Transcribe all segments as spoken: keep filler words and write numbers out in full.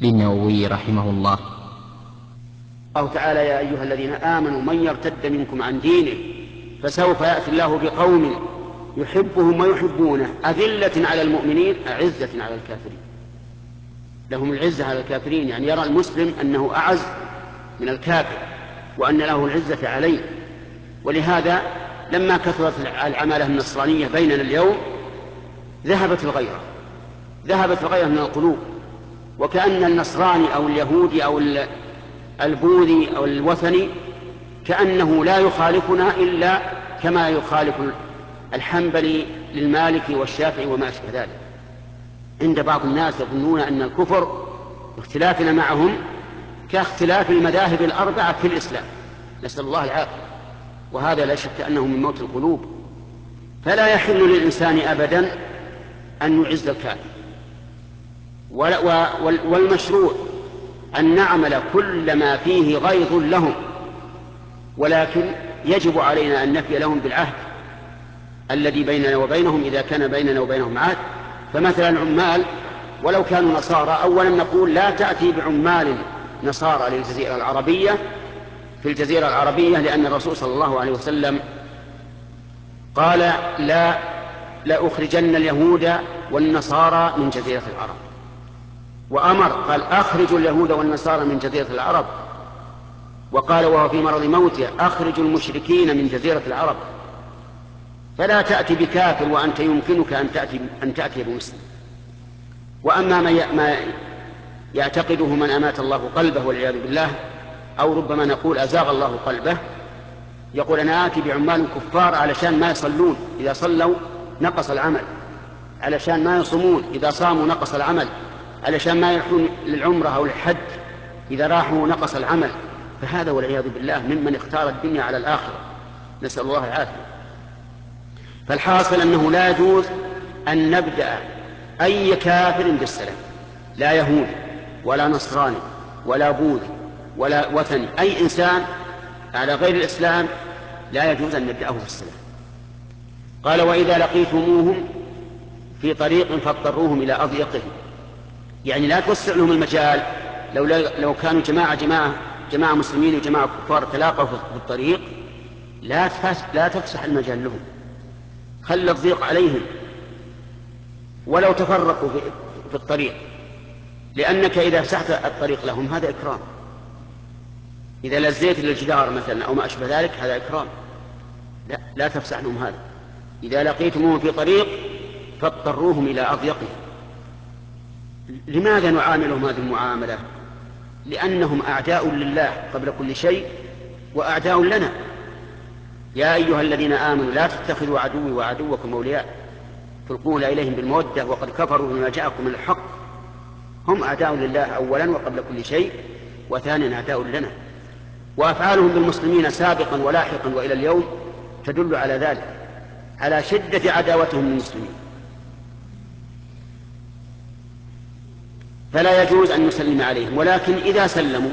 للنووي رحمه الله. الله تعالى: يا أيها الذين آمنوا من يرتد منكم عن دينه فسوف يأتي الله بقوم يحبهم ويحبونه أذلة على المؤمنين أعزة على الكافرين. لهم العزة على الكافرين، يعني يرى المسلم أنه أعز من الكافر وأن له العزة عليه. ولهذا لما كثرت العمالة النصرانية بيننا اليوم ذهبت الغيرة ذهبت الغيرة من القلوب، وكأن النصراني أو اليهودي أو البوذي أو الوثني كأنه لا يخالفنا إلا كما يخالف الحنبلي للمالكي والشافعي وما أشبه ذلك. عند بعض الناس يظنون أن الكفر اختلافنا معهم كاختلاف المذاهب الأربعة في الإسلام، نسأل الله العافية، وهذا لا شك أنه من موت القلوب. فلا يحل للإنسان أبدا أن يعز الكافر، والمشروع أن نعمل كل ما فيه غيظ لهم، ولكن يجب علينا أن نفي لهم بالعهد الذي بيننا وبينهم إذا كان بيننا وبينهم عهد. فمثلا العمال ولو كانوا نصارى، أولا نقول لا تأتي بعمال نصارى للجزيرة العربية في الجزيرة العربية، لأن الرسول صلى الله عليه وسلم قال: لا لأخرجن اليهود والنصارى من جزيرة العرب، وأمر قال: أخرجوا اليهود والنصارى من جزيرة العرب، وقال وهو في مرض موته: أخرجوا المشركين من جزيرة العرب. فلا تأتي بكافر وأنت يمكنك أن تأتي, أن تأتي بمسلم. وأما ما يعتقده من أمات الله قلبه والعياذ بالله، أو ربما نقول أزاغ الله قلبه، يقول: أنا آتي بعمال كفار علشان ما يصلون، إذا صلوا نقص العمل، علشان ما يصومون، إذا صاموا نقص العمل، علشان ما يروحون للعمرة أو الحج، إذا راحوا نقص العمل. فهذا والعياذ بالله ممن اختار الدنيا على الآخرة، نسأل الله العافية. فالحاصل أنه لا يجوز أن نبدأ أي كافر بالسلام، لا يهودي ولا نصراني ولا بوذي ولا وثني، أي إنسان على غير الإسلام لا يجوز أن نبدأه بالسلام. قال: وإذا لقيتموهم في طريق فاضطروهم إلى أضيقهم، يعني لا توسع لهم المجال. لو, لو كانوا جماعة, جماعة, جماعة مسلمين وجماعة كفار تلاقوا في الطريق، لا, لا تفسح المجال لهم، خل الضيق عليهم ولو تفرقوا في, في الطريق، لأنك إذا فسحت الطريق لهم هذا إكرام. إذا لزيت للجدار مثلا أو ما أشبه ذلك هذا إكرام، لا, لا تفسح لهم هذا. إذا لقيتموهم في طريق فاضطروهم إلى أضيقهم. لماذا نعاملهم هذه المعاملة؟ لأنهم أعداء لله قبل كل شيء وأعداء لنا. يا أيها الذين آمنوا لا تتخذوا عدوي وعدوكم أولياء تلقون إليهم بالمودة وقد كفروا بما جاءكم من الحق. هم أعداء لله أولا وقبل كل شيء، وثانيا أعداء لنا. وأفعالهم بالمسلمين سابقا ولاحقا وإلى اليوم تدل على ذلك، على شدة عداوتهم للمسلمين. فلا يجوز أن نسلم عليهم، ولكن إذا سلموا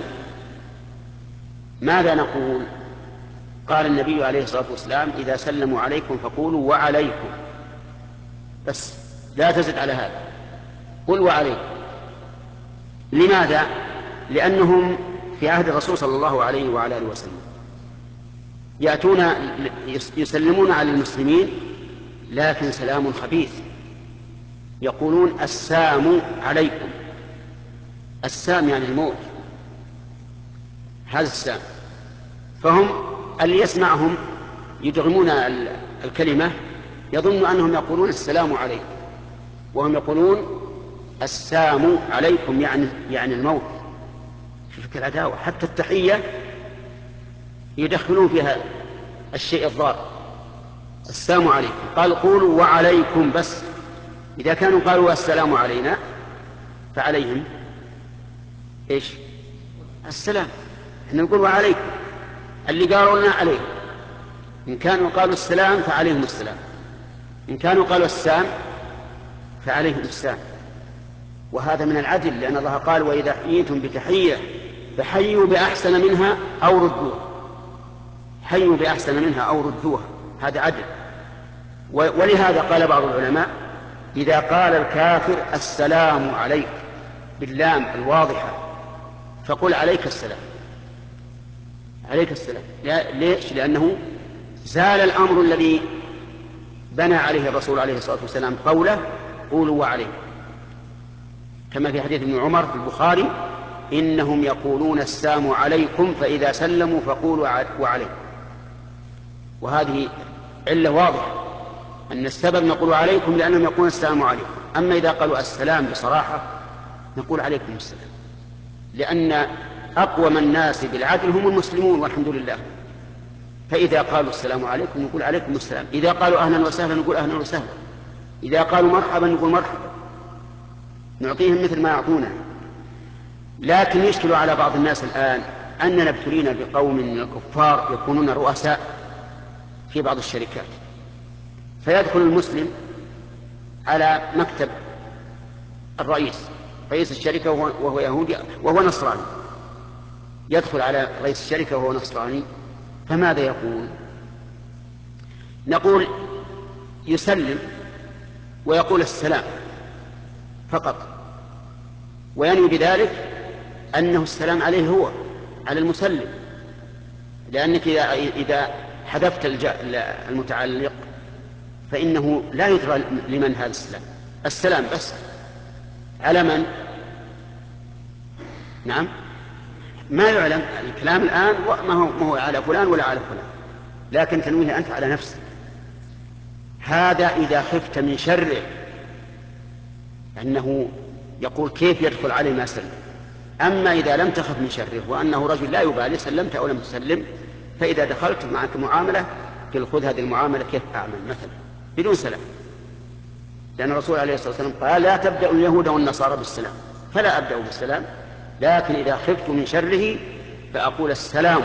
ماذا نقول؟ قال النبي عليه الصلاة والسلام: إذا سلموا عليكم فقولوا وعليكم، بس لا تزد على هذا، قل وعليكم. لماذا؟ لأنهم في عهد الرسول صلى الله عليه وعلى آله وسلم يأتون يسلمون على المسلمين لكن سلام خبيث، يقولون السام عليكم. السام يعني الموت، هذا السام. فهم اللي يسمعهم يدغمون الكلمة يظن أنهم يقولون السلام عليكم، وهم يقولون السام عليكم يعني, يعني الموت. شوف العداوة، حتى التحية يدخلون فيها الشيء الضار. السلام عليكم، قال قولوا وعليكم بس. إذا كانوا قالوا السلام علينا فعليهم إيش؟ السلام. احنا نقول وعليكم، اللي قالوا لنا عليهم. إن كانوا قالوا السلام فعليهم السلام، إن كانوا قالوا السام فعليهم السام. وهذا من العدل، لأن الله قال: وإذا حييتم بتحية فحيوا بأحسن منها أو ردوها. حيوا بأحسن منها أو ردوها، هذا عدل. ولهذا قال بعض العلماء: إذا قال الكافر السلام عليك باللام الواضحة فقل عليك السلام، عليك السلام. ليش؟ لأنه زال الأمر الذي بنى عليه الرسول عليه الصلاة والسلام قوله قولوا وعليه، كما في حديث ابن عمر في البخاري إنهم يقولون السلام عليكم فإذا سلموا فقولوا وعليه. وهذه علة واضحة أن السبب نقول عليكم لأنهم يقولون السلام عليكم. أما إذا قالوا السلام بصراحة نقول عليكم السلام، لأن أقوم الناس بالعدل هم المسلمون والحمد لله. فإذا قالوا السلام عليكم نقول عليكم السلام، إذا قالوا أهلا وسهلا نقول أهلا وسهلا، إذا قالوا مرحبا نقول مرحبا، نعطيهم مثل ما يعطونا. لكن يشكل على بعض الناس الآن أننا ابتلينا بقوم من الكفار يكونون رؤساء في بعض الشركات، فيدخل المسلم على مكتب الرئيس رئيس الشركة وهو يهودي وهو نصراني، يدخل على رئيس الشركة وهو نصراني، فماذا يقول؟ نقول يسلم ويقول السلام فقط، وينوي بذلك أنه السلام عليه هو على المسلم، لأنك إذا, إذا حذفت المتعلق فإنه لا يدرى لمن هذا السلام. السلام بس على من؟ نعم ما يعلم الكلام الآن ما هو, ما هو على فلان ولا على فلان، لكن تنويه أنت على نفسك. هذا إذا خفت من شره، أنه يقول كيف يدخل عليه ما سلم. أما إذا لم تخف من شره وأنه رجل لا يبالي سلمت أو لم تسلم، فإذا دخلت معك معاملة قل خذ هذه المعاملة كيف أعمل مثلا بدون سلام، لأن الرسول عليه الصلاة والسلام قال لا تبدأ اليهود والنصارى بالسلام، فلا أبدأ بالسلام، لكن إذا خفت من شره فأقول السلام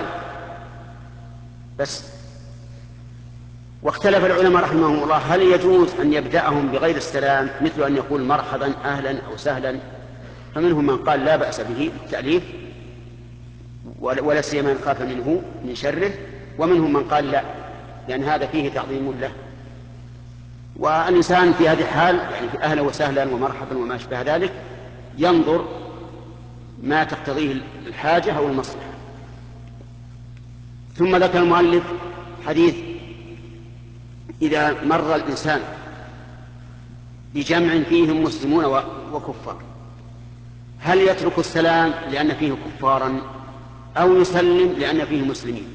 بس. واختلف العلماء رحمهم الله هل يجوز أن يبدأهم بغير السلام مثل أن يقول مرحبا أهلا أو سهلا، فمنهم من قال لا بأس به التأليف ولا سيما من خاف منه من شره، ومنهم من قال لا لأن هذا فيه تعظيم له. والإنسان في هذه الحال يعني في أهلا وسهلا ومرحبا وما أشبه ذلك ينظر ما تقتضيه الحاجة أو المصلحة. ثم ذكر المؤلف حديث إذا مر الإنسان بجمع فيهم مسلمون وكفار هل يترك السلام لأن فيه كفارا أو يسلم لأن فيه مسلمين؟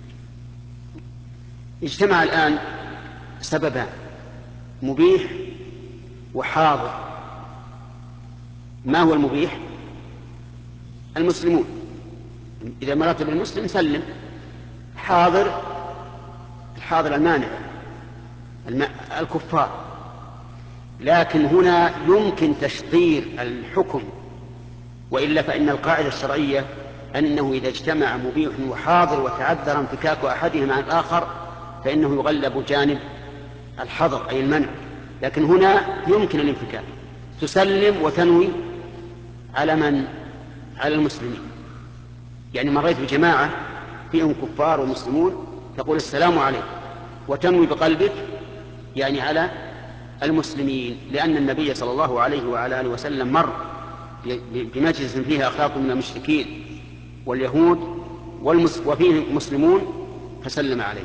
اجتمع الآن سببان مبيح وحاضر. ما هو المبيح؟ المسلمون، إذا مرت بالمسلم سلم. حاضر، الحاضر المانع الكفار. لكن هنا يمكن تشطير الحكم، وإلا فإن القاعدة الشرعية أنه إذا اجتمع مبيح وحاضر وتعذر انفكاك أحدهما عن الآخر فإنه يغلب جانب الحظر أي المنع. لكن هنا يمكن الانفكاك، تسلم وتنوي على من؟ على المسلمين. يعني مريت بجماعة فيهم كفار ومسلمون تقول السلام عليكم وتنوي بقلبك يعني على المسلمين، لأن النبي صلى الله عليه وعلى آله وسلم مر بمجلس فيه أخلاق من المشركين واليهود والمس... وفيه مسلمون فسلم عليه.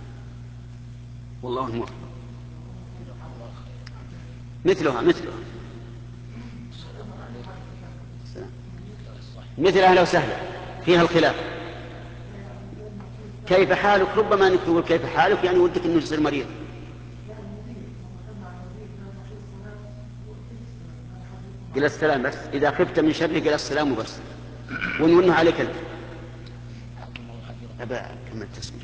والله الموفق. مثلها مثلها مثل أهلا وسهلا فيها الخلاف. كيف حالك؟ ربما أنك تقول كيف حالك يعني ودك أنه يصير مريض. قل السلام بس، إذا خفت من شره قل السلام وبس، ونونه عليك أنت. أبا كما التسمية.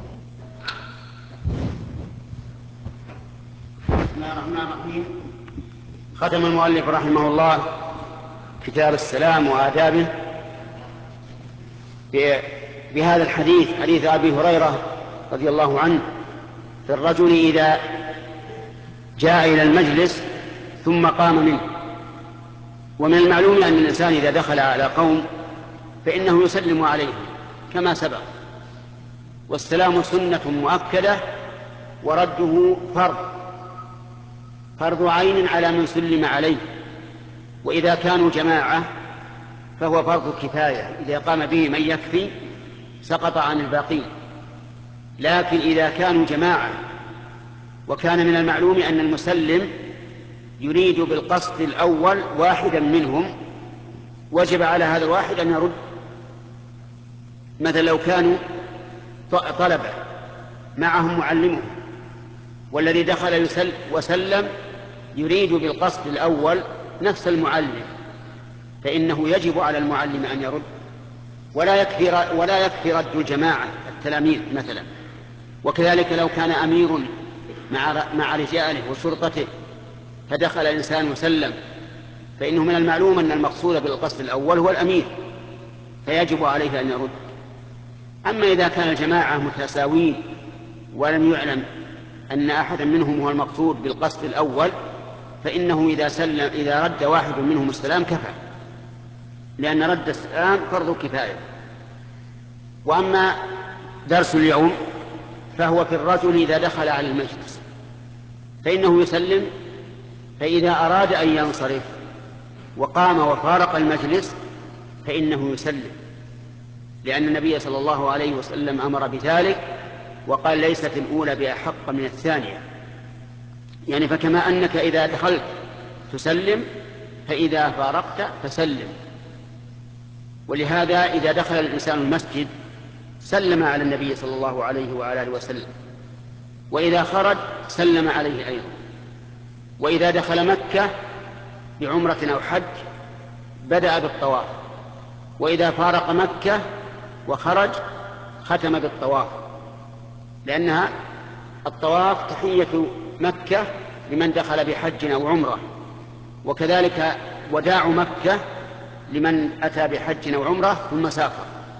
بسم الله الرحمن الرحيم. ختم المؤلف رحمه الله كتاب السلام وآدابه بهذا الحديث، حديث أبي هريرة رضي الله عنه في الرجل إذا جاء إلى المجلس ثم قام منه. ومن المعلوم أن الإنسان إذا دخل على قوم فإنه يسلم عليهم كما سبق، والسلام سنة مؤكدة ورده فرض فرض عين على من سلم عليه، وإذا كانوا جماعة فهو فرض كفاية، إذا قام به من يكفي سقط عن الباقين. لكن إذا كانوا جماعة وكان من المعلوم أن المسلم يريد بالقصد الأول واحدا منهم، وجب على هذا الواحد أن يرد. مثلا لو كانوا طلبة معهم معلمهم، والذي دخل وسلم يريد بالقصد الأول نفس المعلم، فإنه يجب على المعلم أن يرد، ولا يكفي ولا يكفي رد الجماعة التلاميذ مثلا. وكذلك لو كان أمير مع مع رجاله وشرطته فدخل إنسان وسلم، فإنه من المعلوم أن المقصود بالقصد الأول هو الأمير، فيجب عليه أن يرد. أما إذا كان الجماعة متساوين ولم يعلم أن أحدا منهم هو المقصود بالقصد الأول، فإنه إذا سلم إذا رد واحد منهم السلام كفى، لأن رد السلام فرض كفاية. وأما درس اليوم فهو في الرجل إذا دخل على المجلس فإنه يسلم، فإذا أراد أن ينصرف وقام وفارق المجلس فإنه يسلم، لأن النبي صلى الله عليه وسلم أمر بذلك وقال ليست الأولى بأحق من الثانية. يعني فكما أنك إذا دخلت تسلم فإذا فارقت فسلم. ولهذا إذا دخل الإنسان المسجد سلم على النبي صلى الله عليه وآله وسلم، وإذا خرج سلم عليه أيضا. وإذا دخل مكة بعمرة أو حج بدأ بالطواف، وإذا فارق مكة وخرج ختم بالطواف، لأنها الطواف تحية مكة لمن دخل بحج أو عمرة، وكذلك وداع مكة لمن أتى بحج أو عمرة ثم سافر.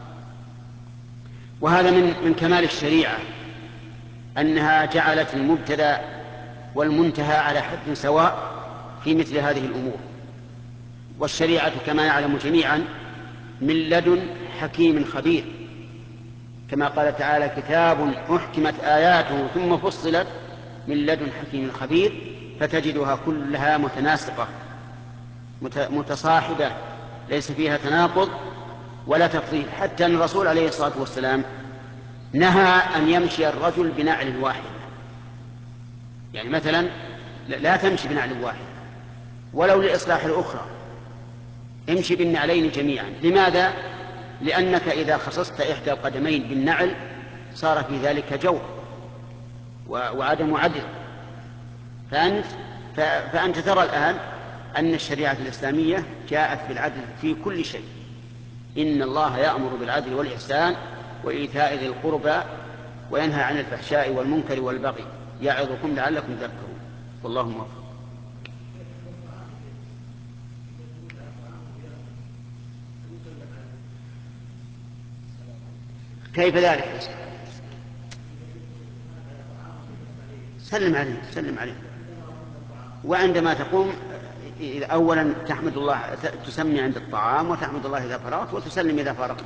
وهذا من من كمال الشريعة أنها جعلت المبتدأ والمنتهى على حد سواء في مثل هذه الأمور. والشريعة كما يعلم جميعا من لدن حكيم خبير، كما قال تعالى كتاب أحكمت آياته ثم فصلت من لدن حكيم خبير، فتجدها كلها متناسقة متصاحبة ليس فيها تناقض ولا تفضيل. حتى أن الرسول عليه الصلاة والسلام نهى أن يمشي الرجل بنعل واحد، يعني مثلا لا تمشي بنعل واحد ولو لإصلاح الأخرى، امشي بالنعلين جميعا. لماذا؟ لأنك إذا خصصت إحدى القدمين بالنعل صار في ذلك جور وعدم عدل. فأنت, فأنت ترى الآن أن الشريعة الإسلامية جاءت بالعدل في كل شيء. إن الله يأمر بالعدل والإحسان وإيتاء ذي القربى وينهى عن الفحشاء والمنكر والبغي يعظكم لعلكم تذكرون. والله موفق. كيف ذلك؟ سلم عليه سلم عليه وعندما تقوم أولا تحمد الله، تسمي عند الطعام وتحمد الله إذا فرغت وتسلم إذا فرغت.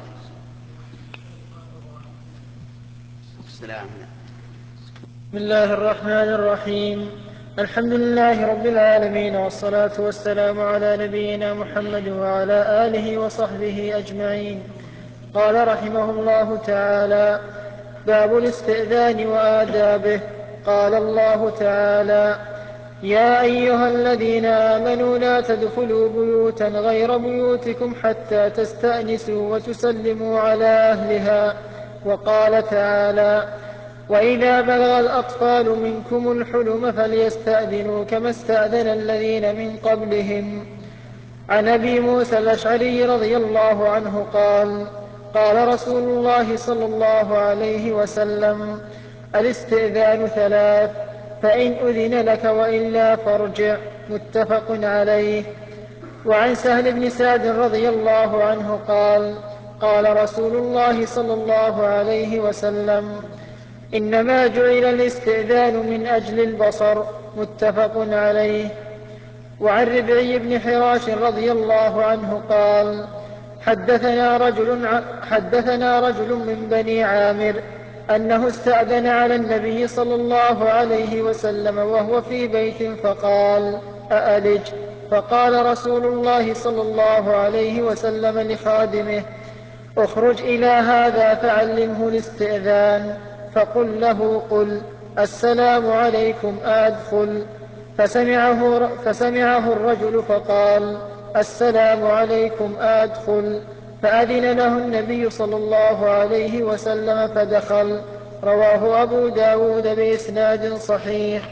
السلام. بسم الله الرحمن الرحيم. الحمد لله رب العالمين، والصلاة والسلام على نبينا محمد وعلى آله وصحبه أجمعين. قال رحمه الله تعالى: باب الاستئذان وآدابه. قال الله تعالى: يا أيها الذين آمنوا لا تدخلوا بيوتا غير بيوتكم حتى تستأنسوا وتسلموا على أهلها. وقال تعالى: وإذا بلغ الأطفال منكم الحلم فليستأذنوا كما استأذن الذين من قبلهم. عن أبي موسى الأشعري رضي الله عنه قال: قال رسول الله صلى الله عليه وسلم: الاستئذان ثلاث، فإن أذن لك وإلا فارجع. متفق عليه. وعن سهل بن سعد رضي الله عنه قال: قال رسول الله صلى الله عليه وسلم: إنما جعل الاستئذان من أجل البصر. متفق عليه. وعن ربعي بن حراش رضي الله عنه قال: حدثنا رجل, حدثنا رجل من بني عامر أنه استأذن على النبي صلى الله عليه وسلم وهو في بيت فقال: أألج؟ فقال رسول الله صلى الله عليه وسلم لخادمه: اخرج إلى هذا فعلمه الاستئذان، فقل له: قل السلام عليكم أدخل. فسمعه, فسمعه الرجل فقال: السلام عليكم أدخل. فأذن له النبي صلى الله عليه وسلم فدخل. رواه أبو داود بإسناد صحيح.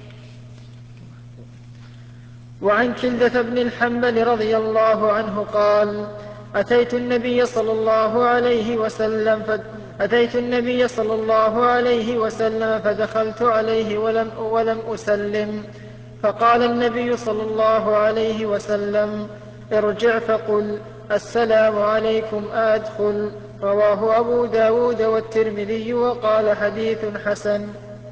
وعن كلدة بن الحنبل رضي الله عنه قال: أتيت النبي صلى الله عليه وسلم فد... أتيت النبي صلى الله عليه وسلم فدخلت عليه ولم, ولم أسلم، فقال النبي صلى الله عليه وسلم: ارجع فقل السلام عليكم أدخل. رواه أبو داود والترمذي وقال: حديث حسن.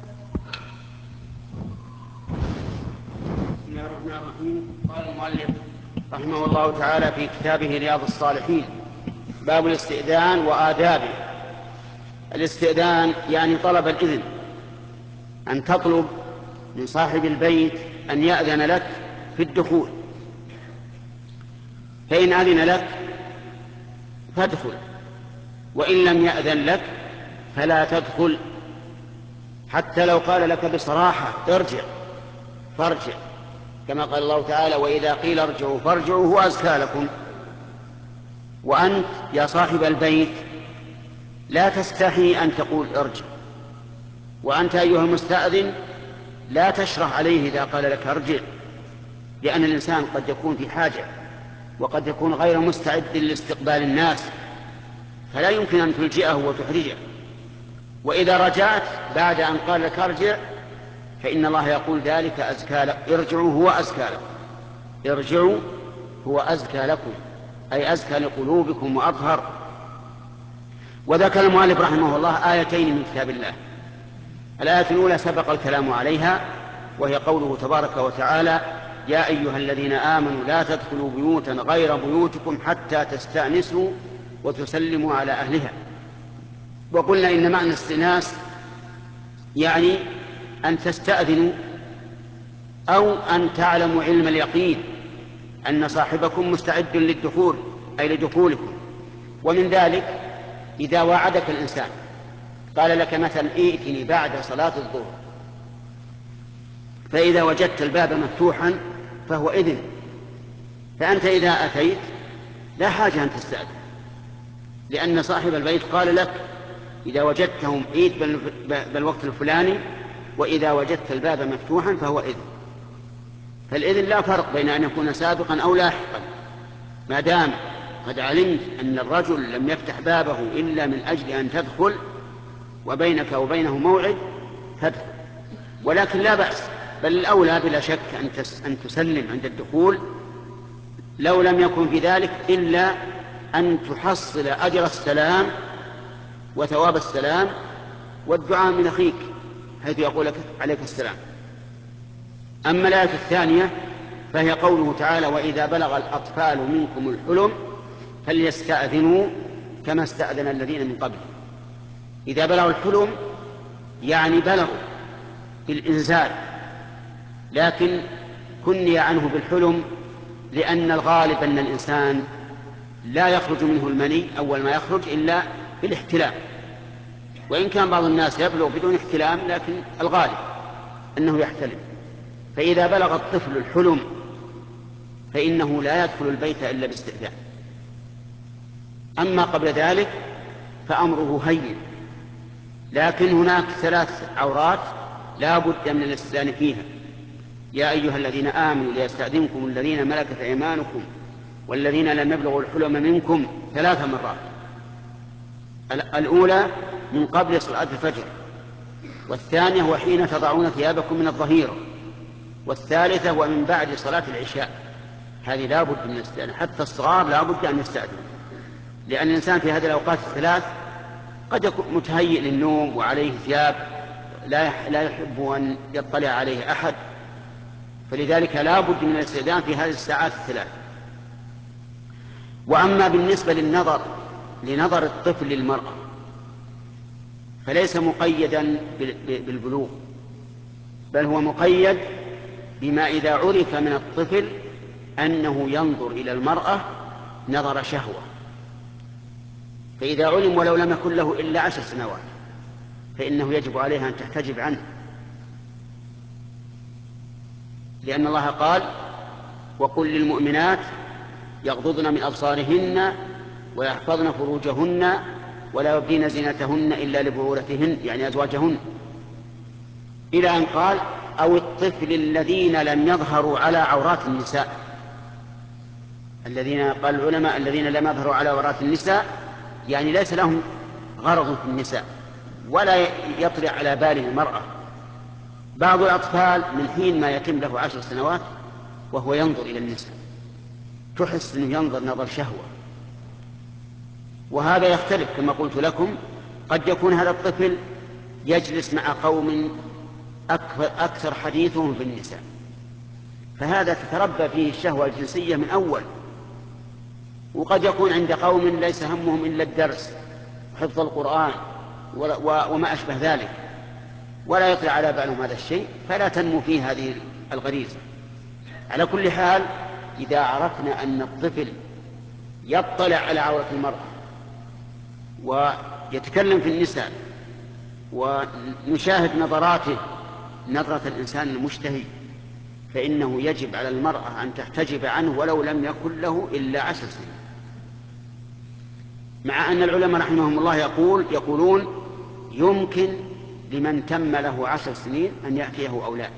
بسم الله الرحمن الرحيم. قال المؤلف رحمه الله تعالى في كتابه رياض الصالحين: باب الاستئذان وآدابه. الاستئذان يعني طلب الإذن، أن تطلب من صاحب البيت أن يأذن لك في الدخول، فإن أذن لك فادخل، وإن لم يأذن لك فلا تدخل، حتى لو قال لك بصراحة ارجع فارجع، كما قال الله تعالى: وإذا قيل ارجعوا فارجعوا هو أزكى لكم. وأنت يا صاحب البيت لا تستحي أن تقول ارجع، وأنت أيها المستأذن لا تشرح عليه إذا قال لك ارجع، لأن الإنسان قد يكون في حاجة وقد يكون غير مستعد لاستقبال الناس، فلا يمكن أن تلجئه وتحرجه. وإذا رجعت بعد أن قال لك ارجع فإن الله يقول: ذلك أزكى لك، ارجعوا هو أزكى لكم، ارجعوا هو أزكى لكم، أي أزكى لقلوبكم وأطهر. وذكر المؤلف رحمه الله آيتين من كتاب الله. الآية الأولى سبق الكلام عليها، وهي قوله تبارك وتعالى: يا أيها الذين آمنوا لا تدخلوا بيوتا غير بيوتكم حتى تستأنسوا وتسلموا على أهلها. وقلنا إن معنى الاستئناس يعني أن تستأذنوا أو أن تعلموا علم اليقين أن صاحبكم مستعد للدخول، أي لدخولكم. ومن ذلك إذا وعدك الإنسان قال لك مثلا: ائتني بعد صلاة الظهر، فإذا وجدت الباب مفتوحا فهو إذن، فأنت إذا أتيت لا حاجة أن تستأذن، لأن صاحب البيت قال لك: إذا وجدتهم ائت بالوقت الفلاني، وإذا وجدت الباب مفتوحا فهو إذن. فالإذن لا فرق بين أن يكون سابقا أو لاحقا، ما دام قد علمت أن الرجل لم يفتح بابه إلا من أجل أن تدخل وبينك وبينه موعد تدخل. ولكن لا بأس، بل الأولى بلا شك أن تسلم عند الدخول، لو لم يكن في ذلك إلا أن تحصل أجر السلام وثواب السلام والدعاء من أخيك حيث يقول لك عليك السلام. أما الآية الثانية فهي قوله تعالى: وإذا بلغ الأطفال منكم الحلم فليستأذنوا كما استأذن الذين من قبل. إذا بلغوا الحلم يعني بلغوا بالإنزال، لكن كني عنه بالحلم لأن الغالب أن الإنسان لا يخرج منه المني أول ما يخرج إلا بالاحتلام، وإن كان بعض الناس يبلغ بدون احتلام لكن الغالب أنه يحتلم. فإذا بلغ الطفل الحلم فإنه لا يدخل البيت إلا باستئذان. أما قبل ذلك فأمره هين، لكن هناك ثلاث عورات لا بد من الاستئذان فيها: يا أيها الذين آمنوا ليستأذنكم الذين ملكت أيمانكم والذين لم يبلغوا الحلم منكم ثلاث مرات. الأولى من قبل صلاة الفجر، والثانية وحين تضعون ثيابكم من الظهيرة، والثالثة ومن بعد صلاة العشاء. هذه لا بد من الاستئذان، حتى الصغار لا بد أن يستأذن، لأن الإنسان في هذه الأوقات الثلاث قد يكون متهيئ للنوم وعليه ثياب لا يحب أن يطلع عليه أحد، فلذلك لا بد من الاستئذان في هذه الساعات الثلاث. وأما بالنسبة للنظر لنظر الطفل للمرأة فليس مقيدا بالبلوغ، بل هو مقيد بما إذا عرف من الطفل أنه ينظر إلى المرأة نظر شهوة، فإذا علم ولو لم يكن له إلا عشر سنوات فإنه يجب عليها أن تحتجب عنه، لأن الله قال: وقل للمؤمنات يغضضن من أبصارهن ويحفظن فروجهن ولا يبدين زينتهن إلا لبعولتهن، يعني أزواجهن، إلى أن قال: أو الطفل الذين لم يظهروا على عورات النساء. الذين قال العلماء الذين لم يظهروا على عورات النساء يعني ليس لهم غرض في النساء ولا يطلع على بال المرأة. بعض الأطفال من حين ما يتم له عشر سنوات وهو ينظر إلى النساء، تحس أنه ينظر نظر شهوة، وهذا يختلف كما قلت لكم. قد يكون هذا الطفل يجلس مع قوم أكثر حديثهم في النساء، فهذا تتربى فيه الشهوة الجنسية من أول. وقد يكون عند قوم ليس همهم إلا الدرس وحفظ القرآن وما أشبه ذلك، ولا يطلع على بالهم هذا الشيء، فلا تنمو فيه هذه الغريزة. على كل حال، إذا عرفنا أن الطفل يطلع على عورة المرأة ويتكلم في النساء ونشاهد نظراته نظرة الإنسان المشتهي، فإنه يجب على المرأة أن تحتجب عنه ولو لم يكن له إلا عشر سنين. مع أن العلماء رحمهم الله يقول يقولون يمكن لمن تم له عشر سنين أن يأتيه أولاد،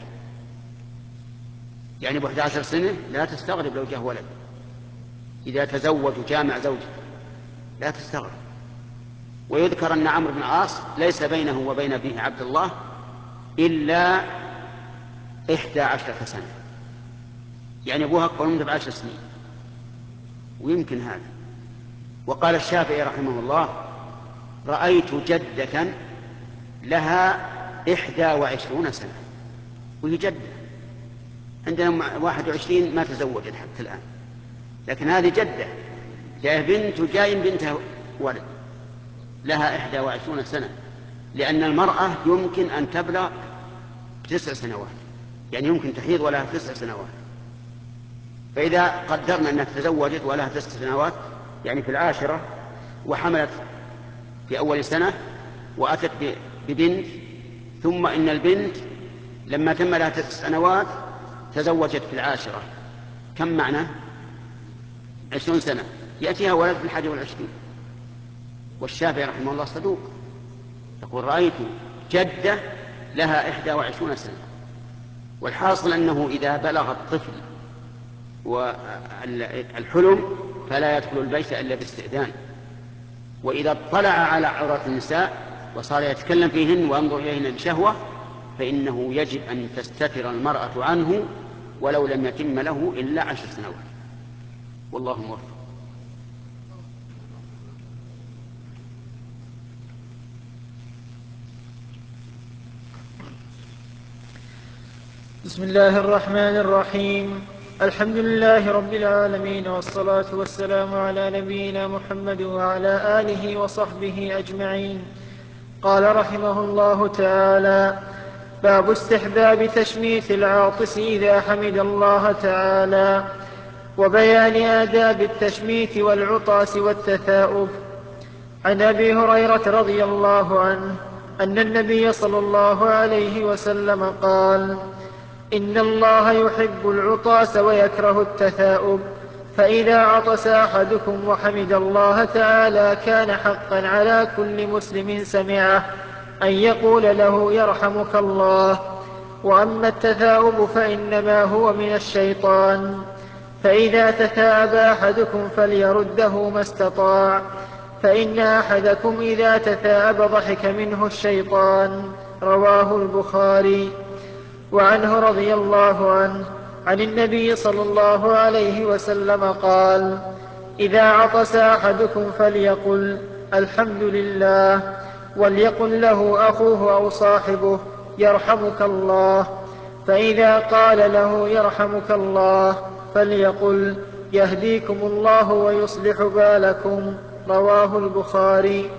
يعني بأحد عشر سنة لا تستغرب لو جاء ولد، إذا تزوج وجامع زوجه لا تستغرب. ويذكر أن عمرو بن العاص ليس بينه وبين أبيه عبد الله إلا إحدى عشرة سنة، يعني أبوها أكبر منه بعشر سنين، ويمكن هذا. وقال الشافعي رحمه الله: رأيت جدة لها إحدى وعشرون سنة، وهي جدة، عندنا واحد وعشرين ما تزوجت حتى الآن، لكن هذه جدة جاء بنت وجاء بنتها ولد لها إحدى وعشرون سنة، لأن المرأة يمكن أن تبلغ تسع سنوات، يعني يمكن تحيض ولها تسع سنوات. فإذا قدرنا أنها تزوجت ولها تسع سنوات، يعني في العاشرة، وحملت في أول سنة وأتت ببنت، ثم إن البنت لما تم لها تسع سنوات تزوجت في العاشرة، كم معنى؟ عشرون سنة، يأتيها ولد في الحادي والعشرين. والشافعي رحمه الله صدوق، يقول: رأيت جدة لها إحدى وعشرون سنة. والحاصل أنه إذا بلغ الطفل والحلم فلا يدخل البيت إلا باستئذان، وإذا اطلع على عورات النساء وصار يتكلم فيهن وينظر إليهن بشهوة فإنه يجب أن تستتر المرأة عنه ولو لم يتم له إلا عشر سنوات. والله موفق. بسم الله الرحمن الرحيم. الحمد لله رب العالمين، والصلاة والسلام على نبينا محمد وعلى آله وصحبه أجمعين. قال رحمه الله تعالى: باب استحباب تشميت العاطس إذا حمد الله تعالى، وبيان آداب التشميت والعطاس والتثاؤب. عن أبي هريرة رضي الله عنه أن النبي صلى الله عليه وسلم قال: إن الله يحب العطاس ويكره التثاؤب، فإذا عطس أحدكم وحمد الله تعالى كان حقا على كل مسلم سمعه أن يقول له يرحمك الله. وأما التثاؤب فإنما هو من الشيطان، فإذا تثاءب أحدكم فليرده ما استطاع، فإن أحدكم إذا تثاءب ضحك منه الشيطان. رواه البخاري. وعنه رضي الله عنه عن النبي صلى الله عليه وسلم قال: إذا عطس أحدكم فليقل الحمد لله، وليقل له أخوه أو صاحبه يرحمك الله، فإذا قال له يرحمك الله فليقل يهديكم الله ويصلح بالكم. رواه البخاري.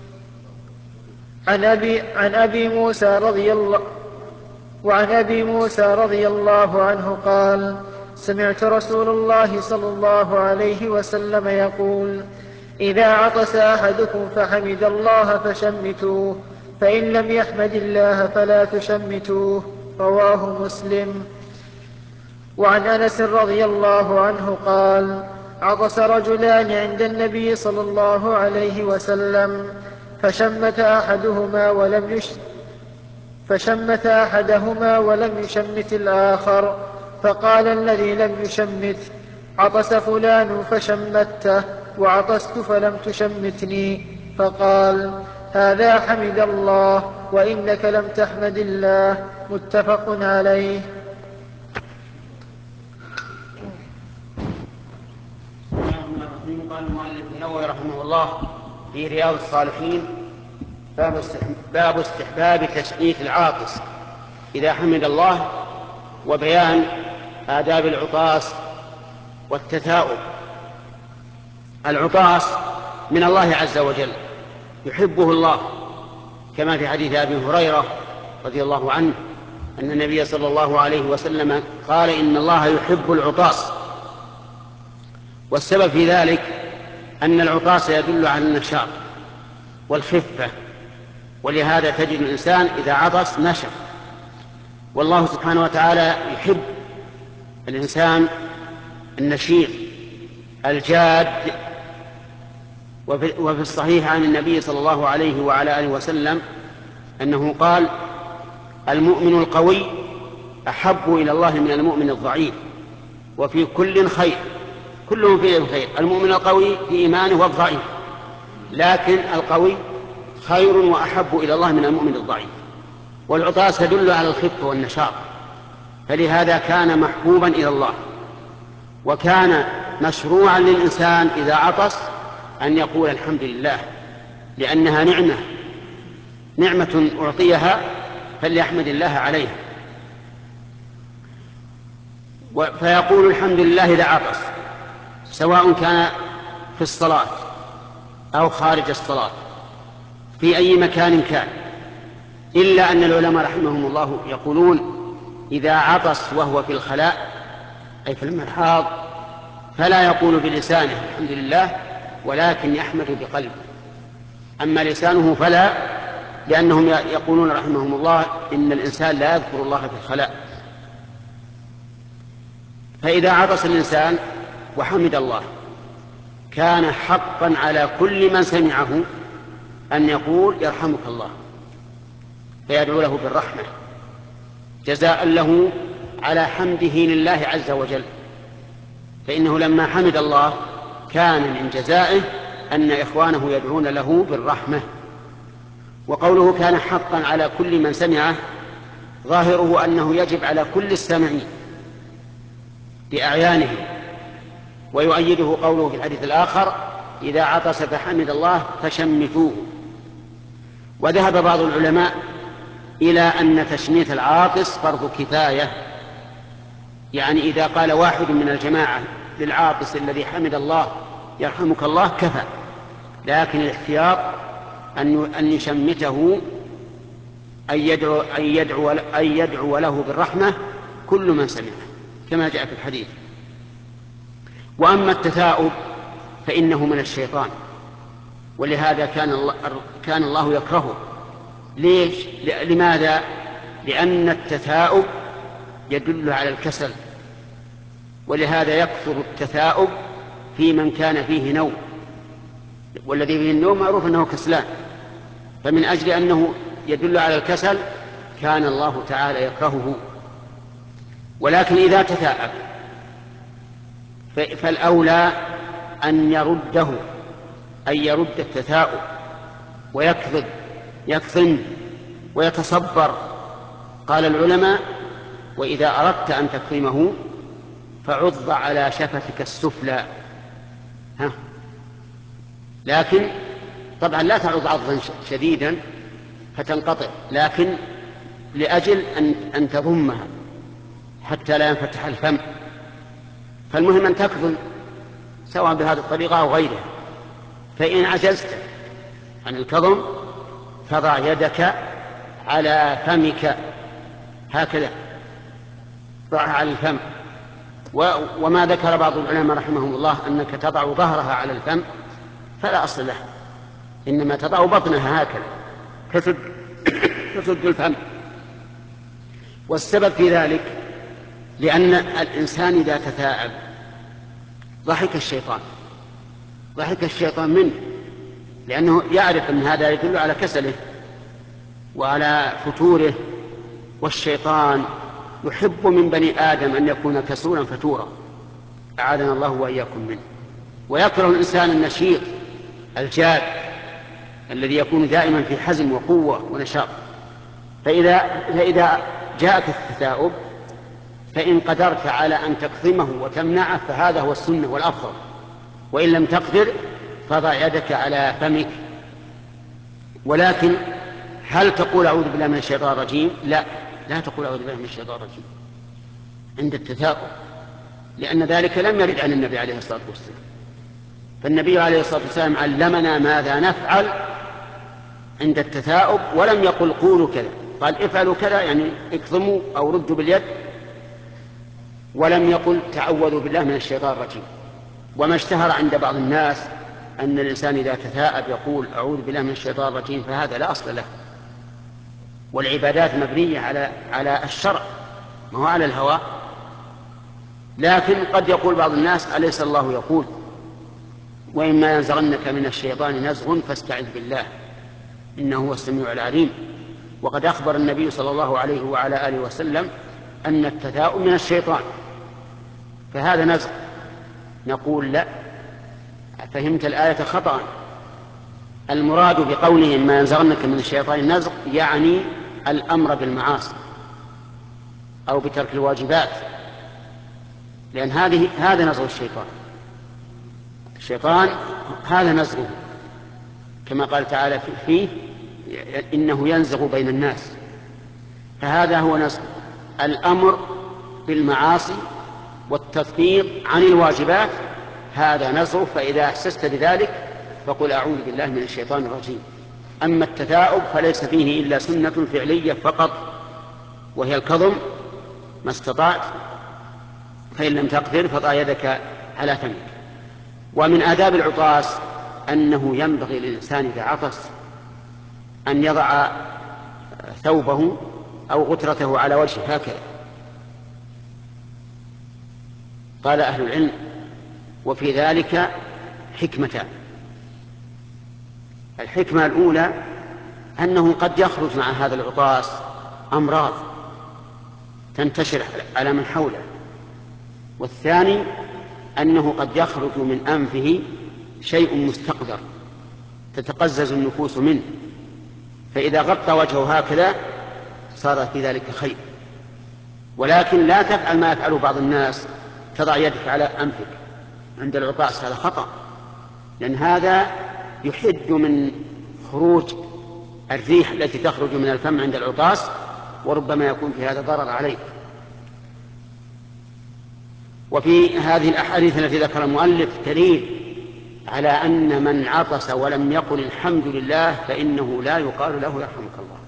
عن أبي, عن أبي موسى رضي الله وعن أبي موسى رضي الله عنه قال: سمعت رسول الله صلى الله عليه وسلم يقول: إذا عطس أحدكم فحمد الله فشمتوه، فإن لم يحمد الله فلا تشمتوه. رواه مسلم. وعن أنس رضي الله عنه قال: عطس رجلان عند النبي صلى الله عليه وسلم فشمت أحدهما ولم يش فشمت أحدهما ولم يشمت الآخر، فقال الذي لم يشمت: عطس فلان فشمته، وعطست فلم تشمتني. فقال: هذا حمد الله وإنك لم تحمد الله. متفق عليه. قال المؤلف النووي رحمه الله في رياض الصالحين: باب استحباب تشميت العاطس إذا حمد الله، وبيان آداب العطاس والتثاؤب. العطاس من الله عز وجل، يحبه الله، كما في حديث أبي هريرة رضي الله عنه أن النبي صلى الله عليه وسلم قال: إن الله يحب العطاس. والسبب في ذلك أن العطاس يدل على النشاط والخفة، ولهذا تجد الإنسان إذا عطس نشط. والله سبحانه وتعالى يحب الإنسان النشيط الجاد. وفي الصحيح عن النبي صلى الله عليه وعلى آله وسلم أنه قال: المؤمن القوي أحب إلى الله من المؤمن الضعيف، وفي كل خير، كلهم فيه الخير. المؤمن القوي في إيمانه والضعيف، لكن القوي خير وأحب إلى الله من المؤمن الضعيف. والعطاس يدل على الخفة والنشاط، فلهذا كان محبوبا إلى الله. وكان مشروعا للإنسان إذا عطس أن يقول الحمد لله، لأنها نعمة نعمة أعطيها، فليحمد الله عليها. فيقول الحمد لله إذا عطس، سواء كان في الصلاة أو خارج الصلاة، في أي مكان كان، إلا أن العلماء رحمهم الله يقولون: إذا عطس وهو في الخلاء أي في المرحاض فلا يقول بلسانه الحمد لله، ولكن يحمد بقلبه. أما لسانه فلا، لأنهم يقولون رحمهم الله إن الإنسان لا يذكر الله في الخلاء. فإذا عطس الإنسان وحمد الله كان حقا على كل من سمعه أن يقول يرحمك الله، فيدعو له بالرحمة جزاء له على حمده لله عز وجل. فإنه لما حمد الله كان من جزائه أن إخوانه يدعون له بالرحمة. وقوله كان حقا على كل من سمعه، ظاهره أنه يجب على كل السامعين بأعيانه. ويؤيده قوله في الحديث الآخر: إذا عطس فحمد الله فشمتوه. وذهب بعض العلماء إلى أن تشميت العاطس فرض كفاية، يعني إذا قال واحد من الجماعة للعاطس الذي حمد الله يرحمك الله كفى، لكن الاحتياط أن يشمته، أن يدعو, أن يدعو, أن يدعو له بالرحمة كل من سمعه، كما جاء في الحديث. وأما التثاؤب فإنه من الشيطان، ولهذا كان الله, كان الله يكرهه. ليش؟ لماذا؟ لأن التثاؤب يدل على الكسل، ولهذا يكثر التثاؤب في من كان فيه نوم، والذي فيه النوم معروف أنه كسلان، فمن أجل أنه يدل على الكسل كان الله تعالى يكرهه. ولكن إذا تثاءب فالأولى أن يرده، أن يرد التثاؤب ويكذب يكظم ويتصبر. قال العلماء: وإذا أردت أن تكظمه فعض على شفتك السفلى. ها. لكن طبعا لا تعض عضا شديدا فتنقطع، لكن لأجل أن, أن تضمها حتى لا ينفتح الفم. فالمهم أن تكظم سواء بهذه الطريقة أو غيرها. فإن عجزت عن الكظم فضع يدك على فمك هكذا، ضعها على الفم وما ذكر بعض العلماء رحمهم الله أنك تضع ظهرها على الفم فلا أصل له، إنما تضع بطنها هكذا تسد, تسد الفم. والسبب في ذلك لأن الإنسان إذا تثاءب ضحك الشيطان ضحك الشيطان منه، لأنه يعرف أن هذا يدل على كسله وعلى فتوره، والشيطان يحب من بني آدم أن يكون كسولا فتورا، أعاذنا الله وإياكم منه. ويكره الإنسان النشيط الجاد الذي يكون دائما في حزم وقوة ونشاط. فإذا, فإذا جاءك التثاؤب فإن قدرت على أن تكظمه وتمنعه فهذا هو السنة والأفضل، وإن لم تقدر فضع يدك على فمك. ولكن هل تقول أعوذ بالله من الشيطان الرجيم؟ لا، لا تقول أعوذ بالله من الشيطان الرجيم عند التثاؤب، لأن ذلك لم يرد عن النبي عليه الصلاة والسلام. فالنبي عليه الصلاة والسلام علمنا ماذا نفعل عند التثاؤب، ولم يقل قولوا كذا، قال افعلوا كذا يعني اكظموا أو ردوا باليد، ولم يقل تعوذوا بالله من الشيطان الرجيم. وما اشتهر عند بعض الناس أن الإنسان إذا تثاءب يقول أعوذ بالله من الشيطان الرجيم، فهذا لا أصل له. والعبادات مبنية على على الشرع ما هو على الهوى. لكن قد يقول بعض الناس أليس الله يقول وإما ينزغنك من الشيطان نزغ فاستعذ بالله إنه هو السميع العليم. وقد أخبر النبي صلى الله عليه وعلى آله وسلم أن التثاؤب من الشيطان، فهذا نزغ. نقول لا، فهمت الآية خطأ. المراد بقوله ما ينزغنك من الشيطان نزغ يعني الأمر بالمعاصي أو بترك الواجبات، لأن هذه هذا نزغ الشيطان. الشيطان هذا نزغه كما قال تعالى فيه إنه ينزغ بين الناس، فهذا هو نزغ الأمر بالمعاصي والتثقيل عن الواجبات، هذا نزغ. فإذا أحسست بذلك فقل أعوذ بالله من الشيطان الرجيم. أما التثاؤب فليس فيه إلا سنة فعلية فقط، وهي الكظم ما استطعت، فإن لم تقدر فضع يدك على فمك. ومن آداب العطاس أنه ينبغي للإنسان إذا عطس أن يضع ثوبه أو غترته على وجهه هكذا. قال أهل العلم وفي ذلك حكمتان. الحكمة الأولى أنه قد يخرج مع هذا العطاس أمراض تنتشر على من حوله، والثاني أنه قد يخرج من أنفه شيء مستقذر تتقزز النفوس منه، فإذا غطى وجهه هكذا صار في ذلك خير. ولكن لا تفعل ما يفعله بعض الناس، تضع يدك على أنفك عند العطاس، هذا خطأ، لأن هذا يحد من خروج الريح التي تخرج من الفم عند العطاس، وربما يكون في هذا ضرر عليه. وفي هذه الأحاديث التي ذكر المؤلف دليل على أن من عطس ولم يقل الحمد لله فإنه لا يقال له يرحمك الله،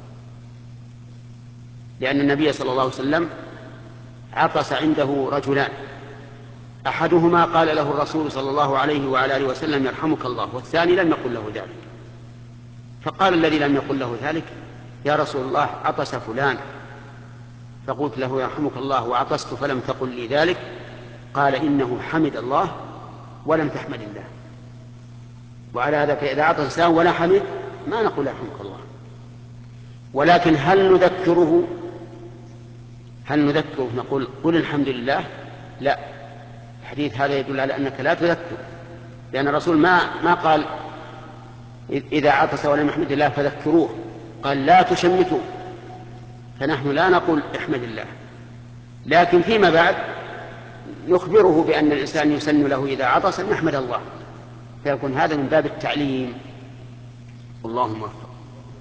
لأن النبي صلى الله عليه وسلم عطس عنده رجلان، أحدهما قال له الرسول صلى الله عليه وعلى آله وسلم يرحمك الله، والثاني لم يقل له ذلك. فقال الذي لم يقل له ذلك يا رسول الله عطس فلان فقلت له يرحمك الله وعطست فلم تقل لي ذلك. قال إنه حمد الله ولم تحمد الله. وعلى هذا فإذا عطس الإنسان ولا حمد ما نقول يرحمك الله. ولكن هل نذكره هل نذكره نقول قل الحمد لله؟ لا، الحديث هذا يدل على أنك لا تذكر، لأن الرسول ما ما قال إذا عطس ولم يحمد الله فذكروه، قال لا تشمتوا، فنحن لا نقول احمد الله. لكن فيما بعد نخبره بأن الإنسان يسن له إذا عطس أن يحمد الله، فيكون هذا من باب التعليم. اللهم وفق.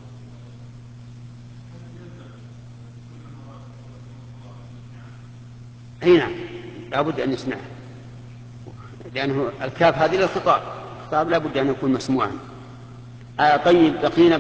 أي نعم، لابد أن نسمعه، لأنه الكاف هذه للخطاب، الخطاب لابد أن يكون مسموعا. آه طيب، بقينا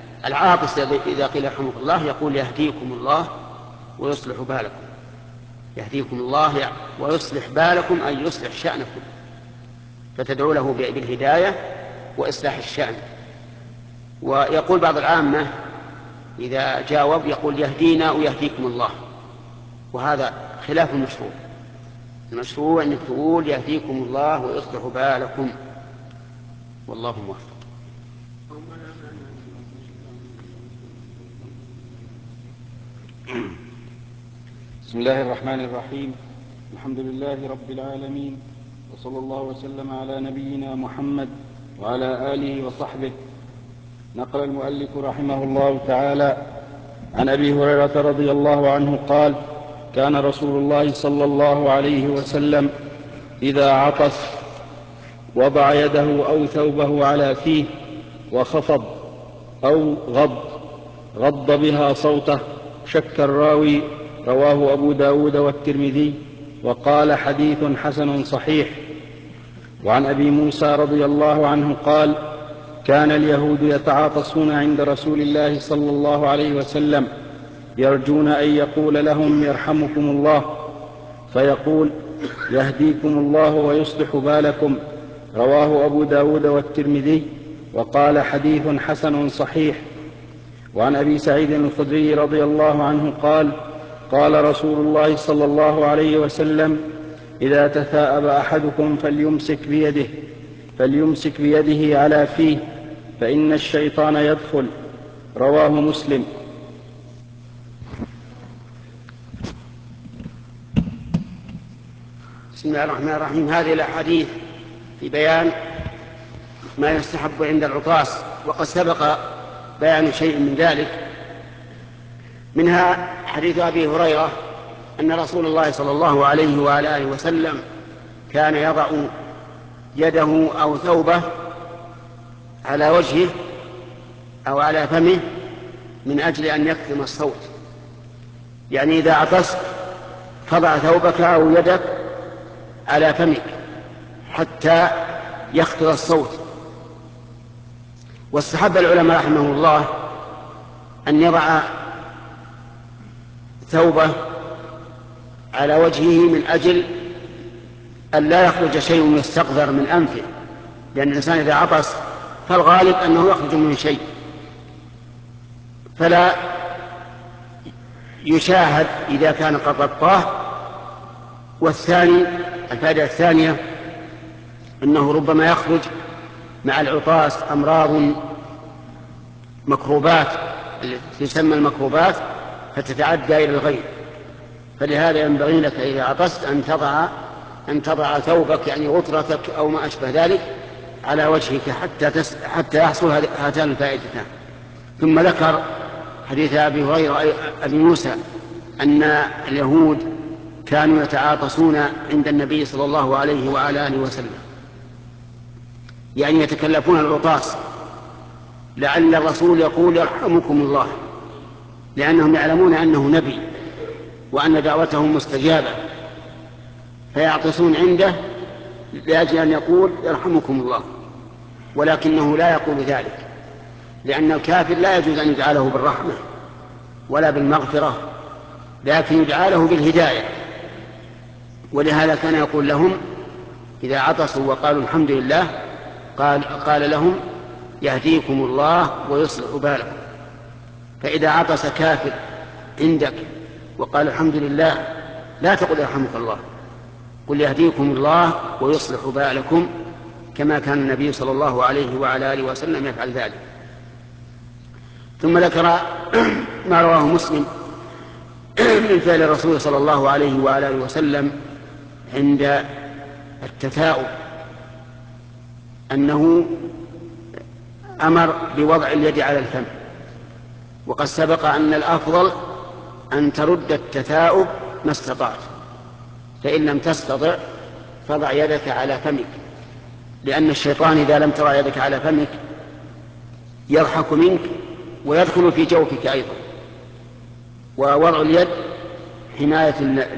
بالعاطس إذا قيل رحمه الله يقول يهديكم الله ويصلح بالكم. يهديكم الله ويصلح بالكم أي يصلح شأنكم، فتدعو له بالهداية وإصلاح الشأن. ويقول بعض العامة إذا جاوب يقول يهدينا ويهديكم الله، وهذا خلاف المشروع. المشروع أن تقول يهديكم الله ويصلح بالكم، والله موفق. بسم الله الرحمن الرحيم. الحمد لله رب العالمين، وصلى الله وسلم على نبينا محمد وعلى آله وصحبه. نقل المؤلف رحمه الله تعالى عن أبي هريرة رضي الله عنه قال: كان رسول الله صلى الله عليه وسلم إذا عطس وضع يده أو ثوبه على فيه وخفض أو غض غض بها صوته. شك الراوي. رواه أبو داود والترمذي وقال حديث حسن صحيح. وعن أبي موسى رضي الله عنه قال: كان اليهود يتعاطسون عند رسول الله صلى الله عليه وسلم يرجون أن يقول لهم يرحمكم الله، فيقول: يهديكم الله ويصلح بالكم. رواه أبو داود والترمذي وقال حديث حسن صحيح. وعن أبي سعيد الخدري رضي الله عنه قال: قال رسول الله صلى الله عليه وسلم: إذا تثاءب أحدكم فليمسك بيده فليمسك بيده على فيه، فإن الشيطان يدخل. رواه مسلم. بسم الله الرحمن الرحيم. هذه الأحاديث في بيان ما يستحب عند العطاس، وقد سبق بيان شيء من ذلك. منها حديث أبي هريرة أن رسول الله صلى الله عليه وعلى آله وسلم كان يضع يده أو ثوبه على وجهه أو على فمه من أجل أن يكتم الصوت. يعني إذا عطست فضع ثوبك أو يدك على فمك حتى يخطر الصوت. واستحب العلماء رحمه الله أن يضع ثوبه على وجهه من أجل أن لا يخرج شيء يستقذر من أنفه، لأن الإنسان إذا عطس فالغالب أنه يخرج منه شيء، فلا يشاهد إذا كان قد غطاه. والثاني الفائدة الثانية أنه ربما يخرج مع العطاس أمراض مكروبات التي تسمى المكروبات فتتعدى إلى الغير، فلهذا ينبغي لك إذا عطست أن تضع أن تضع ثوبك يعني غطرتك أو ما أشبه ذلك على وجهك حتى تس... حتى يحصل هاتان الفائدتان. ثم ذكر حديث أبي هريرة أبي موسى أن اليهود كانوا يتعاطسون عند النبي صلى الله عليه وعلى آله وسلم، يعني يتكلفون العطاس لعل الرسول يقول يرحمكم الله، لأنهم يعلمون أنه نبي وأن دعوته مستجابة، فيعطسون عنده لأجل أن يقول يرحمكم الله، ولكنه لا يقول ذلك، لأن الكافر لا يجوز أن يدعى له بالرحمة ولا بالمغفرة، لكن يدعى له بالهداية. ولهذا كان يقول لهم إذا عطسوا وقالوا الحمد لله قال, قال لهم يهديكم الله ويصلح بالكم. فإذا عطس كافر عندك وقال الحمد لله لا تقل يرحمك الله، قل يهديكم الله ويصلح بالكم، كما كان النبي صلى الله عليه وعلى آله وسلم يفعل ذلك. ثم ذكر ما رواه مسلم من فعل الرسول صلى الله عليه وعلى آله وسلم عند التثاؤب، أنه أمر بوضع اليد على الفم، وقد سبق أن الأفضل أن ترد التثاؤب ما استطعت، فإن لم تستطع فضع يدك على فمك، لأن الشيطان إذا لم تضع يدك على فمك يضحك منك ويدخل في جوفك أيضا. ووضع اليد حماية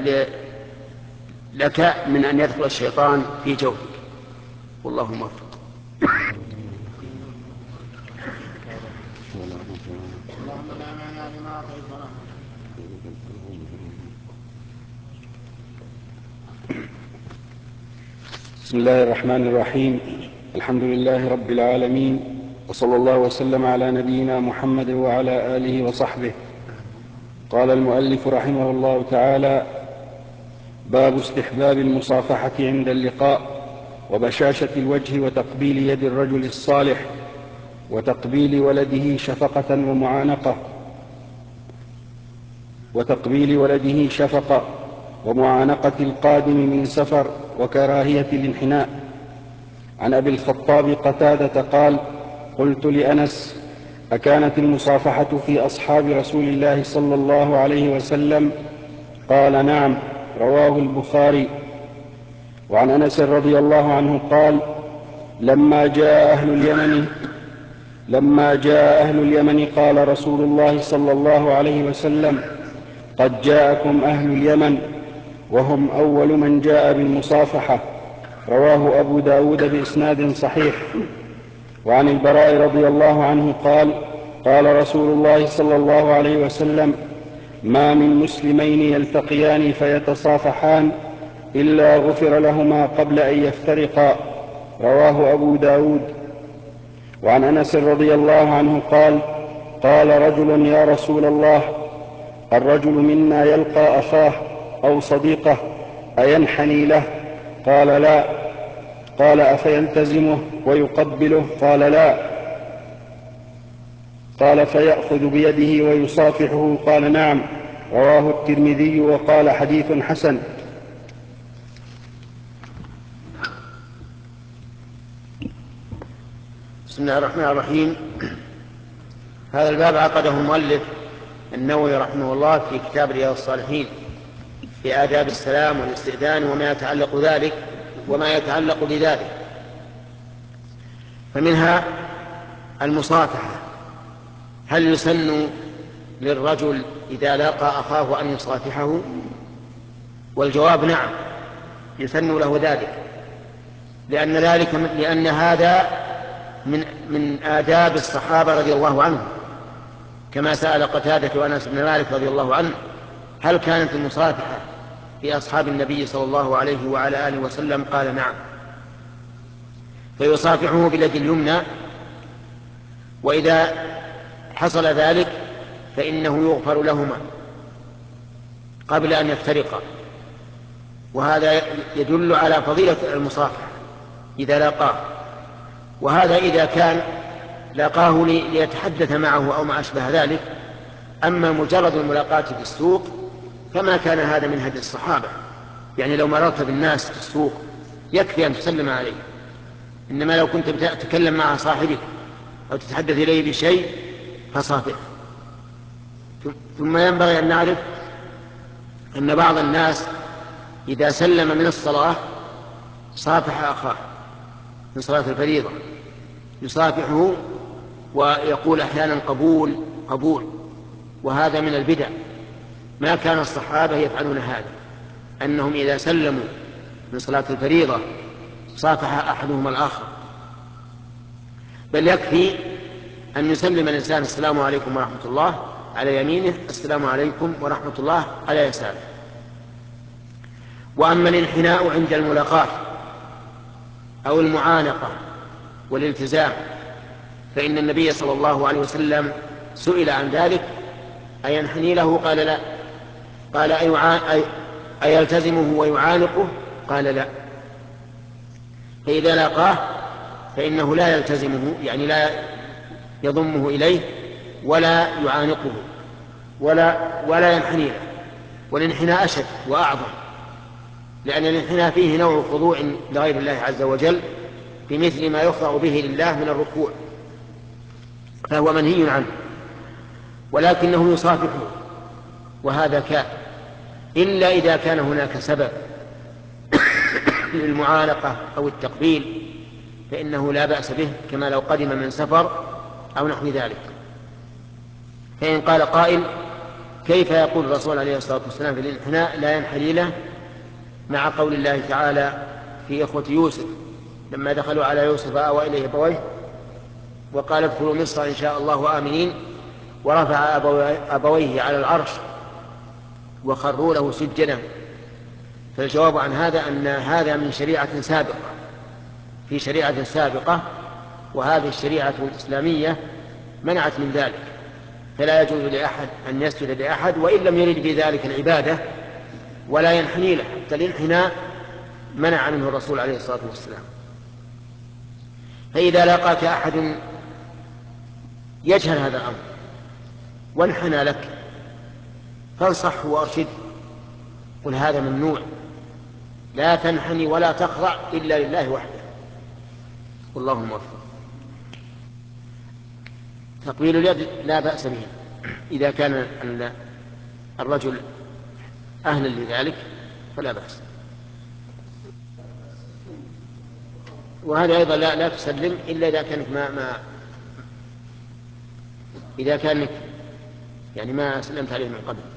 لك من أن يدخل الشيطان في جوفك، والله موفق. بسم الله الرحمن الرحيم. الحمد لله رب العالمين، وصلى الله وسلم على نبينا محمد وعلى آله وصحبه. قال المؤلف رحمه الله تعالى: باب استحباب المصافحة عند اللقاء وبشاشة الوجه وتقبيل يد الرجل الصالح وتقبيل ولده شفقة ومعانقة وتقبيل ولده شفقة ومعانقة القادم من سفر وكراهية الانحناء. عن أبي الخطاب قتادة قال: قلت لأنس: أكانت المصافحة في أصحاب رسول الله صلى الله عليه وسلم؟ قال: نعم. رواه البخاري. وعن أنس رضي الله عنه قال: لما جاء أهل اليمن لما جاء أهل اليمن قال رسول الله صلى الله عليه وسلم: قد جاءكم أهل اليمن وهم أول من جاء بالمصافحة. رواه أبو داود بإسناد صحيح. وعن البراء رضي الله عنه قال: قال رسول الله صلى الله عليه وسلم: ما من مسلمين يلتقيان فيتصافحان إلا غفر لهما قبل أن يفترقا. رواه أبو داود. وعن أنس رضي الله عنه قال: قال رجل: يا رسول الله، الرجل منا يلقى أخاه أو صديقه أينحني له؟ قال: لا. قال: أفيلتزمه ويقبله؟ قال: لا. قال: فيأخذ بيده ويصافحه؟ قال: نعم. رواه الترمذي وقال: حديث حسن. بسم الله الرحمن الرحيم. هذا الباب عقده المؤلف النووي رحمه الله في كتاب رياض الصالحين في آداب السلام والاستئذان وما يتعلق ذلك وما يتعلق بذلك. فمنها المصافحة. هل يسن للرجل إذا لاقى أخاه أن يصافحه؟ والجواب: نعم، يسن له ذلك، لأن ذلك لأن هذا من من آداب الصحابة رضي الله عنهم، كما سأل قتادة وأنس بن مالك رضي الله عنه: هل كانت المصافحة في أصحاب النبي صلى الله عليه وعلى آله وسلم؟ قال: نعم. فيصافحه باليد اليمنى، وإذا حصل ذلك فإنه يغفر لهما قبل أن يفترقا. وهذا يدل على فضيلة المصافحة إذا لاقاه. وهذا إذا كان لاقاه ليتحدث معه أو ما أشبه ذلك. أما مجرد الملاقاة في السوق فما كان هذا من هدي الصحابة. يعني لو مررت بالناس في السوق يكفي أن تسلم عليه، إنما لو كنت تتكلم مع صاحبك أو تتحدث إليه بشيء فصافح. ثم ينبغي أن نعرف أن بعض الناس إذا سلم من الصلاة صافح أخاه من صلاة الفريضة، يصافحه ويقول أحيانا قبول قبول، وهذا من البدع. ما كان الصحابة يفعلون هذا، أنهم إذا سلموا من صلاة الفريضة صافح أحدهم الآخر، بل يكفي أن يسلم الإنسان: السلام عليكم ورحمة الله على يمينه، السلام عليكم ورحمة الله على يساره. وأما الانحناء عند الملاقاة أو المعانقة والالتزام فإن النبي صلى الله عليه وسلم سئل عن ذلك: أينحني له؟ قال: لا. قال: أيلتزمه ويعانقه؟ قال: لا. فإذا لاقاه فإنه لا يلتزمه، يعني لا يضمه إليه ولا يعانقه ولا, ولا ينحني له. والانحناء أشد وأعظم، لأن الانحناء فيه نوع خضوع لغير الله عز وجل بمثل ما يخضع به لله من الركوع، فهو منهي عنه، ولكنه يصافحه وهذا كان، إلا إذا كان هناك سبب للمعانقة أو التقبيل فإنه لا بأس به، كما لو قدم من سفر أو نحو ذلك. فإن قال قائل: كيف يقول الرسول عليه الصلاة والسلام في الانحناء لا ينحني له مع قول الله تعالى في إخوة يوسف لما دخلوا على يوسف آوى إليه أبويه وقال: ادخلوا مصر إن شاء الله آمنين، ورفع أبويه على العرش وخروا له سجدا؟ فالجواب عن هذا أن هذا من شريعة سابقة، في شريعة سابقة، وهذه الشريعة الإسلامية منعت من ذلك، فلا يجوز لأحد أن يسجد لأحد وإن لم يرد بذلك العبادة ولا ينحني له، حتى الانحناء منع منه الرسول عليه الصلاة والسلام. فإذا لاقاك أحد يجهل هذا الأمر وانحنى لك فانصحه وأرشده، قل هذا ممنوع، لا تنحني ولا تخضع إلا لله وحده، والله موفق. تقبيل اليد لا بأس به إذا كان الرجل أهلا لذلك فلا بأس. وهذا أيضا لا, لا تسلم إلا إذا كانت ما, ما إذا كانت يعني ما سلمت عليه من قبل.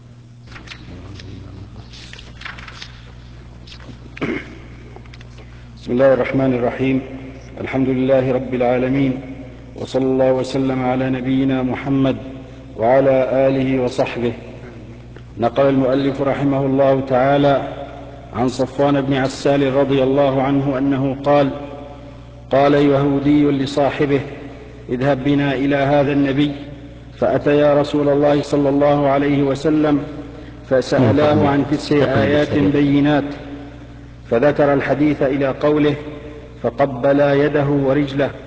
بسم الله الرحمن الرحيم. الحمد لله رب العالمين، وصلى الله وسلم على نبينا محمد وعلى آله وصحبه. نقل المؤلف رحمه الله تعالى عن صفوان بن عسال رضي الله عنه أنه قال: قال يهودي لصاحبه: اذهب بنا إلى هذا النبي. فأتيا رسول الله صلى الله عليه وسلم فسألاه عن تسع آيات بينات، فذكر الحديث إلى قوله: فقبلا يده ورجله،